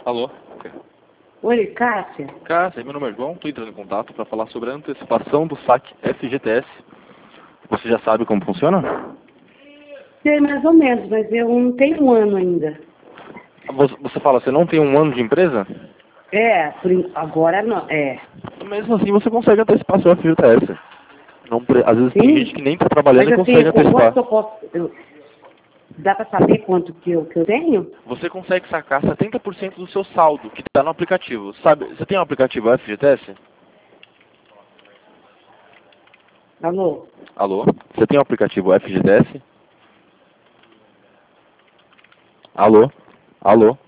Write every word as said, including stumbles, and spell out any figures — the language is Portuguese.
Alô? Oi, Cássia. Cássia, meu nome é João, estou entrando em contato para falar sobre a antecipação do saque F G T S. Você já sabe como funciona? Sei mais ou menos, mas eu não tenho um ano ainda. Você, você fala, você não tem um ano de empresa? É, por, en- agora não, é. Mesmo assim você consegue antecipar seu F G T S. Não, pre- às vezes tem Sim, gente que nem está trabalhando mas e assim, consegue com quanto antecipar. que eu posso... eu- dá para saber quanto que eu, que eu tenho? Você consegue sacar setenta por cento do seu saldo que está no aplicativo. Sabe, você tem um aplicativo F G T S? Alô? Alô? Você tem um aplicativo F G T S? Alô? Alô?